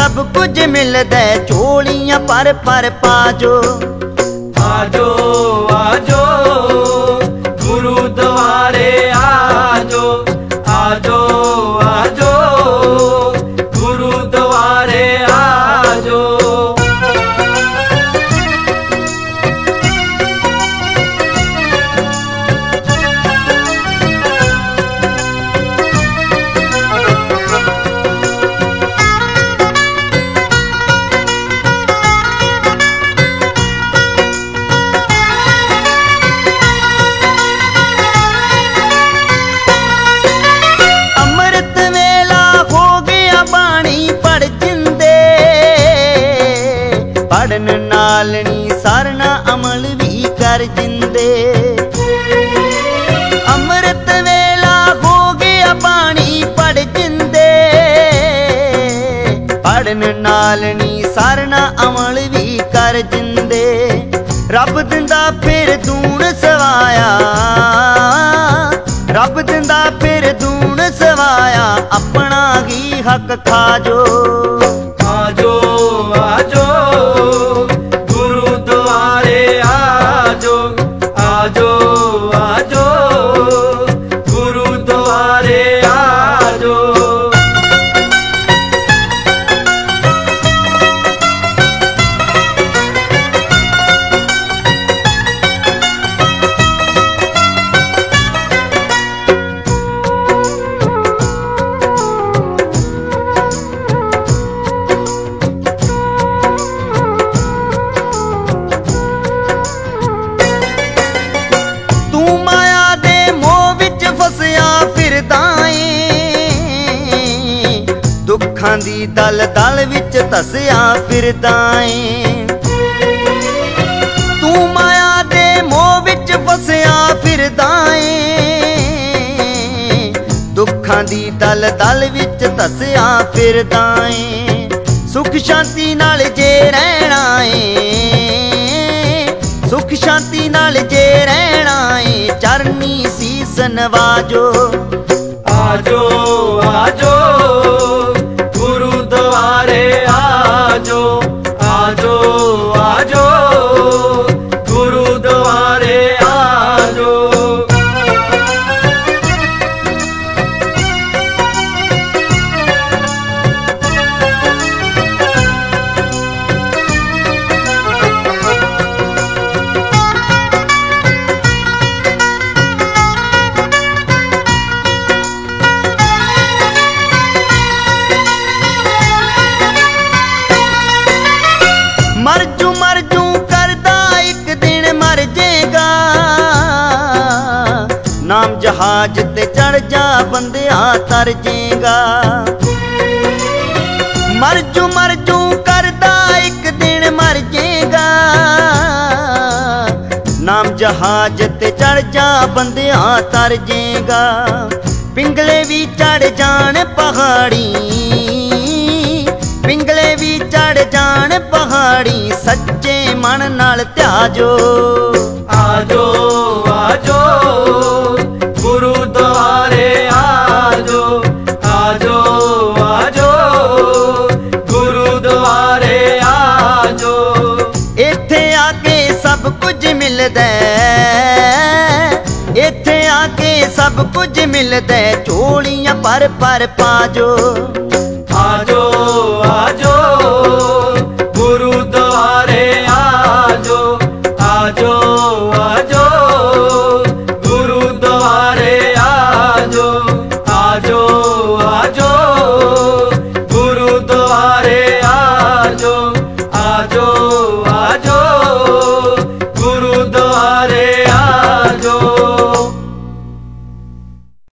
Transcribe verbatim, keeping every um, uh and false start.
सब कुछ मिलदा झोलियां पर पर पाजो। आजो आजो गुरुद्वारे आजो, आजो आजो गुरुद्वारे आजो। पढ़न नालनी सरना अमल भी कर जिंदे। अमृत वेला हो गया पानी पढ़ जिंदे। पढ़न नालनी सरना अमल भी कर जिंदे। रब दिंदा फिर दून सवाया, रब दिंदा फिर दून सवाया, अपना ही हक खाजो। आजो आजो गुरुद्वारे आजो, आजो आजो गुरुद्वारे आजो। दुखां दी दल दल विच धसिया फिरदा ऐ। तू माया दे मोह विच फसिया फिरदा ऐ। दुखां दी दल दल विच धसिया फिरदा ऐ। सुख शांति नाल जे रहना ऐ, सुख शांति नाल जे रहना ऐ, चरनी सीस नवाजो। आजो आजो गुरुद्वारे आजो, आजो आजो गुरुद्वारे आजो। मरजू मरजू करदा एक दिन मर जेगा। नाम जहाज ते चढ़ जा बंदिया तर जेगा। मरजू मरजू करदा एक दिन मर जेगा। नाम जहाज ते चढ़ जा बंदिया तर जेगा। पिंगले भी चढ़ जान पहाड़ी, पिंगले भी चढ़ जान पहाड़ी, सच्चे मन नाल त्याजो। आजो आजो गुरुद्वारे आजो, आजो आजो गुरुद्वारे आजो। इत्थे आके सब कुछ मिलदा, इत्थे आके सब कुछ मिलदा, झोलियां पर पर पाजो। आजो आजो गुरुद्वारे आजो, आजो आजो गुरुद्वारे आजो, आजो आजो गुरुद्वारे आजो, आजो।